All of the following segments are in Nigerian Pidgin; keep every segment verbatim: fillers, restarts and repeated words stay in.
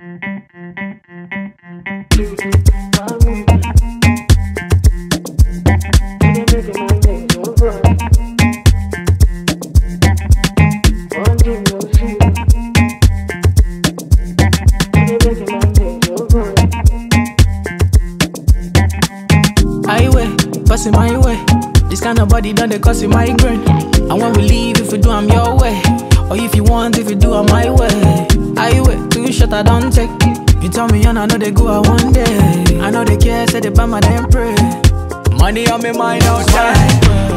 Cause in my way, this kind of body done they cause in migraine. And when we leave, if we do I'm your way, or if you want, if you do I'm my way. I wait, too short I don't take. You tell me and I know they go out one day. I know they care, say they buy my damn pray. Money on me mind outside.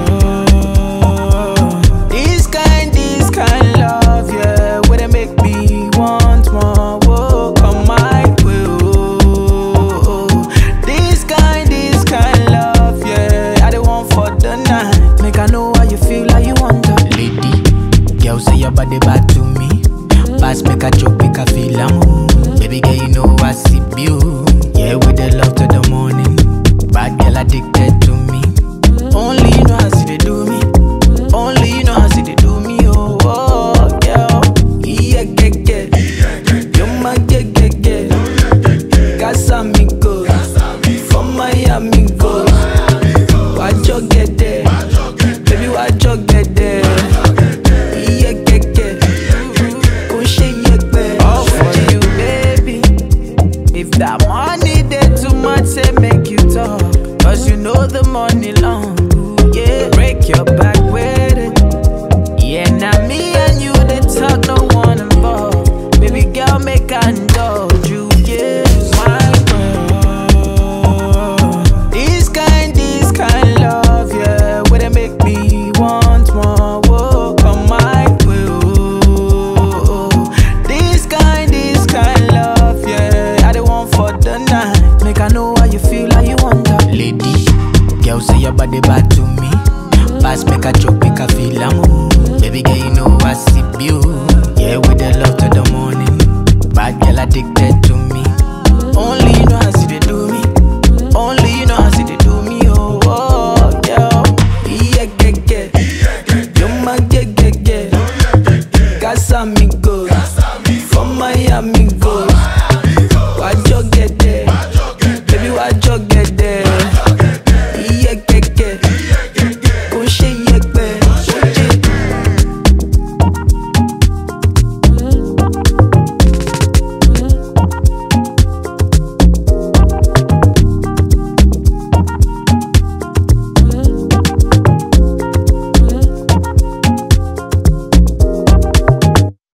This kind, this kind love, yeah, where they make me want more. Whoa, come my way. Oh, this kind, this kind love, yeah, I the one for the night. Make I know how you feel, how you want her. Lady, girl say your body bad to me. Pass make a joke, make a feel a mood. Baby girl, you know I see you. Yeah, with the love to the morning. Bad girl addicted to me. Only you know how see they do me. Only you know how see they do me. Oh, oh girl. Yeah, yeah, yeah. You're my yeah, yeah, yeah. Casamigos. From Miami, go. Watch you get there. Baby, watch you get there. Yeah, yeah, yeah. Go shake your bed. All for you, baby. If that money there too much, say make you talk. Cause you know the money long. Yeah, break your back with it. Yeah, now me and you, they talk, no one involved. Baby girl, make I indulge you, yeah. My world. This kind, this kind love, yeah, where they make me want more. Whoa, come my way. Oh, this kind, this kind love, yeah, I the one for the night. Make I know how you feel, how you want her. Lady, girl say your body bad to me. Pass make a joke, make a feel a mood. Baby girl, you know I see you. Yeah, with the love to the morning. Bad girl addicted to me. Only you know how see they do me. Only you know how see they do me. Oh, oh, girl. Yeah, yeah, yeah. You're my yeah, yeah, yeah. Casamigos. From Miami, go.